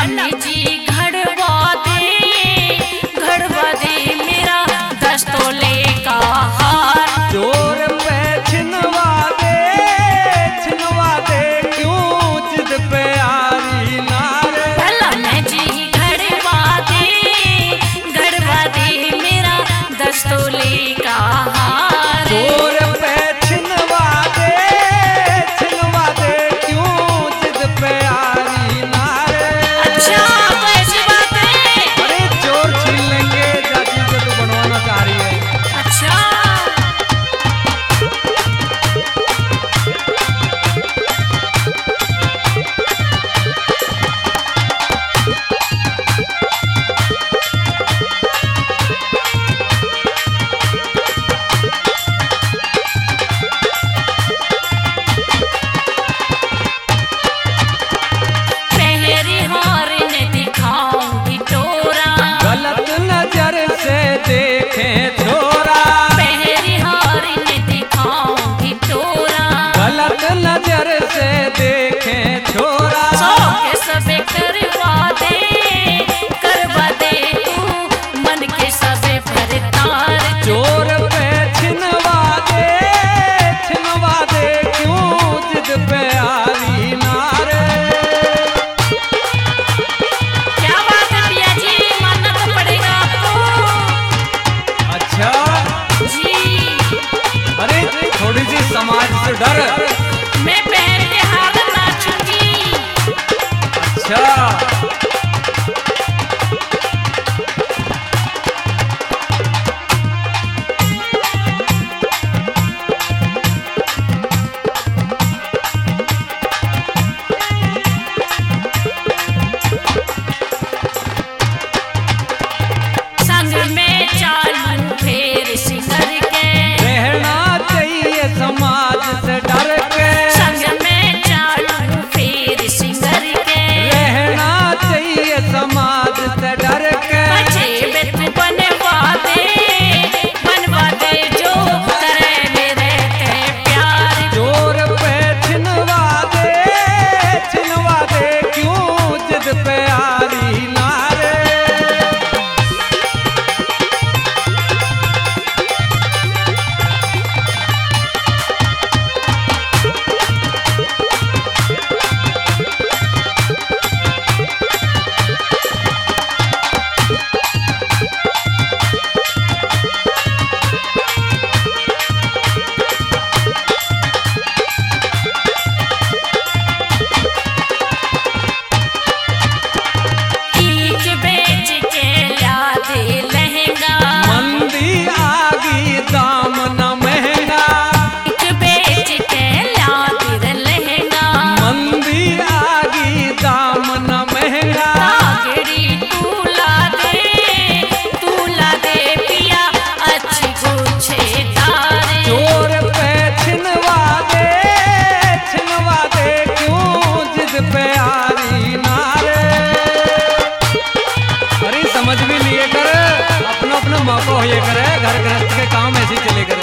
लम्बी जी घड़वा दे मेरा 10 तोले का हार। जोर पे छिनवा दे क्यों जिद पे आरी नार। लम्बी जी घड़वा दे मेरा 10 तोले का हार। जोर पे छिनवा दे क्यों जिद पे आरी नार। अच्छा तो ऐसी बात है। अरे चोर छीन लेंगे जाति से तो बनवाना चाह रही है। अच्छा पहरी हार ने दिखाऊंगी टोरा। गलत नजर से देखे छोरा। पहरी हार ने दिखाऊंगी टोरा। गलत नजर से देखे छोरा। सौ के सबे करवा दे तू मन के सबे भरतार। जोर पे छिनवा दे क्यों जिद पे आरी नार। क्या बात है पिया जी, मानना तो पड़ेगा आपको। अच्छा जी अरे थोड़ी सी समाज से डर। मैं पहन के हार नाचूंगी। अच्छा संग में चालू फेर सिंगर के। रहना चाहिए समाज से डर के। संग में चालू फेर सिंगर के। रहना चाहिए समाज से डर के। बचे तू बनवा दे जो करे मेरे ते प्यार। जोर पे छिनवा दे क्यों जिद पे आरी नार। ईच बेच के ला दे लहंगा। मंदी आगी दाम न महंगा। ईच बेच के ला दे लहंगा। मंदी आगी दाम न महंगा। तागड़ी तू ला दे पिया अच्छी गुच्छेदार। जोर पे छिनवा दे क्यों जिद पे आरी नार। अरे समझ भी लिए कर, अपना अपना मौका हो ये करे, घर गृहस्थ के काम ऐसे ही चले करे।